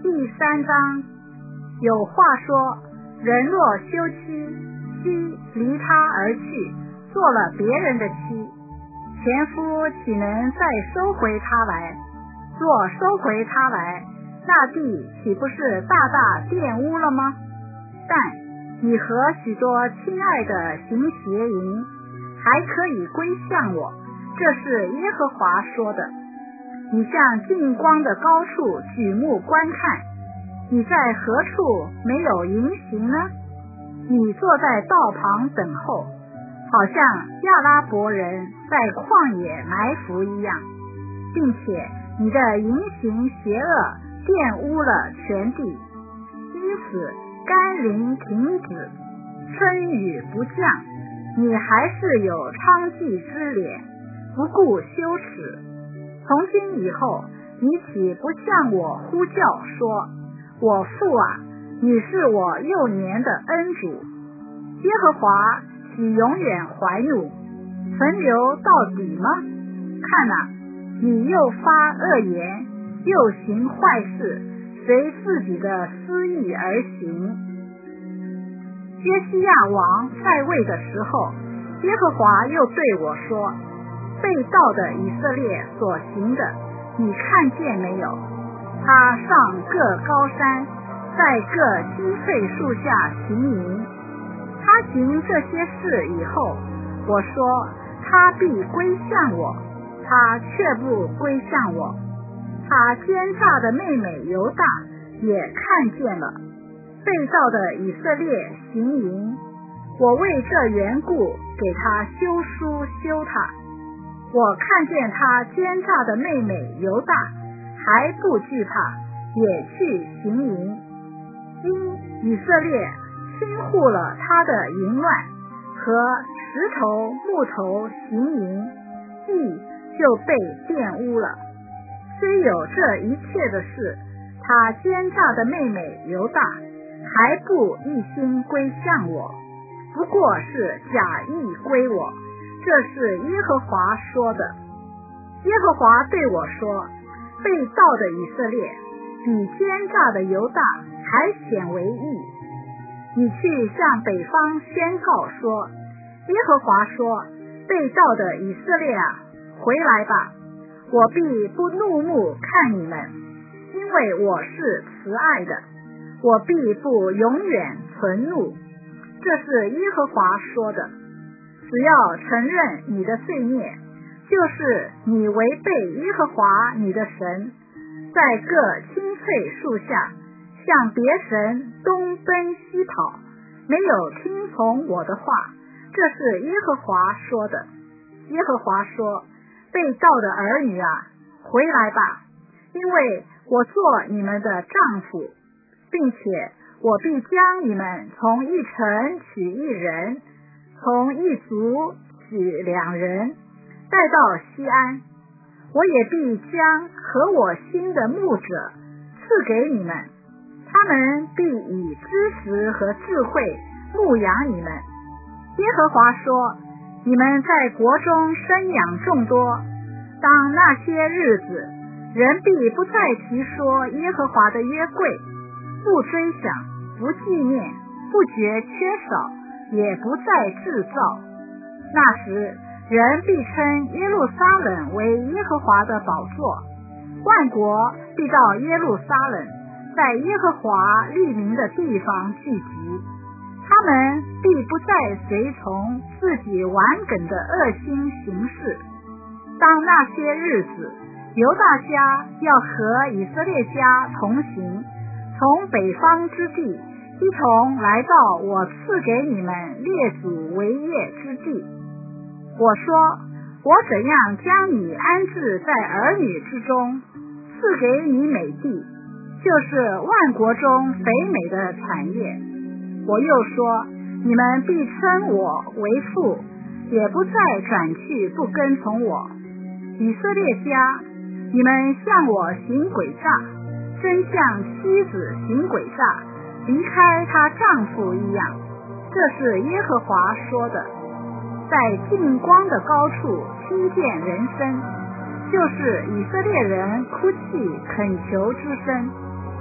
第3章有话说，人若休妻，妻离他而去，做了别人的妻，前夫岂能再收回他来？若收回他来，那地岂不是大大玷污了吗？但你和许多亲爱的行邪淫，还可以归向我，这是耶和华说的。你向近光的高处举目观看，你在何处没有淫行呢？你坐在道旁等候，好像亚拉伯人在旷野埋伏一样，并且你的淫行邪恶玷污了全地，因此甘霖停止，春雨不降，你还是有娼妓之脸，不顾羞耻。从今以后，你岂不向我呼叫说，我父啊，你是我幼年的恩主？耶和华岂永远怀怒，存留到底吗？看啊，你又发恶言，又行坏事，随自己的私意而行。约西亚王在位的时候，耶和华又对我说，被盗的以色列所行的，你看见没有？他上各高山，在各青翠树下行淫。他行这些事以后，我说他必归向我，他却不归向我。他奸诈的妹妹犹大也看见了被盗的以色列行淫，我为这缘故给他修书修他。我看见他奸诈的妹妹犹大还不惧怕，也去行淫，因以色列轻护了他的淫乱，和石头木头行淫，地就被玷污了。虽有这一切的事，他奸诈的妹妹犹大还不一心归向我，不过是假意归我，这是耶和华说的。耶和华对我说，被盗的以色列比奸诈的犹大还显为义。你去向北方宣告说，耶和华说，被盗的以色列啊，回来吧，我必不怒目看你们，因为我是慈爱的，我必不永远存怒，这是耶和华说的。只要承认你的罪孽，就是你违背耶和华你的神，在各青翠树下向别神东奔西跑，没有听从我的话，这是耶和华说的。耶和华说，被盗的儿女啊，回来吧，因为我做你们的丈夫，并且我必将你们从一城取一人，从一族取2人，带到西安。我也必将合我心的牧者赐给你们，他们必以知识和智慧牧养你们。耶和华说，你们在国中生养众多，当那些日子，人必不再提说耶和华的约柜，不追想，不纪念，不觉缺少，也不再制造。那时，人必称耶路撒冷为耶和华的宝座，万国必到耶路撒冷，在耶和华立名的地方聚集。他们必不再随从自己顽梗的恶心行事。当那些日子，犹大家要和以色列家同行，从北方之地一同来到我赐给你们列祖为业之地。我说，我怎样将你安置在儿女之中，赐给你美地，就是万国中肥美的产业。我又说，你们必称我为父，也不再转去不跟从我。以色列家，你们向我行诡诈，真像妻子行诡诈，离开她丈夫一样，这是耶和华说的。在近光的高处听见人声，就是以色列人哭泣恳求之声。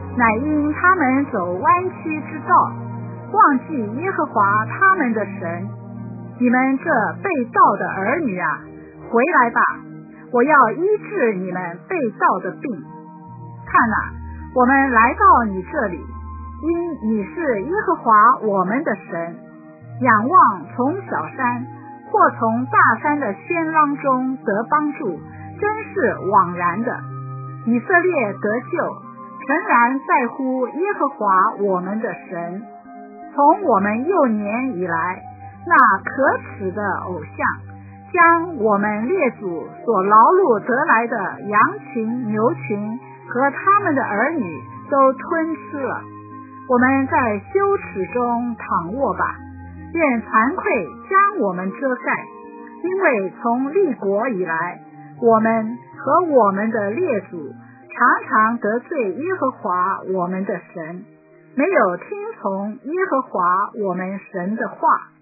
乃因他们走弯曲之道，忘记耶和华他们的神。你们这被盗的儿女啊，回来吧，我要医治你们被盗的病。看哪，我们来到你这里，因你是耶和华我们的神。仰望从小山或从大山的轩浪中得帮助，真是枉然的。以色列得救，诚然在乎耶和华我们的神。从我们幼年以来，那可耻的偶像将我们列祖所劳碌得来的羊群、牛群和他们的儿女都吞吃了。我们在羞耻中躺卧吧，愿惭愧将我们遮盖，因为从立国以来，我们和我们的列祖常常得罪耶和华我们的神，没有听从耶和华我们神的话。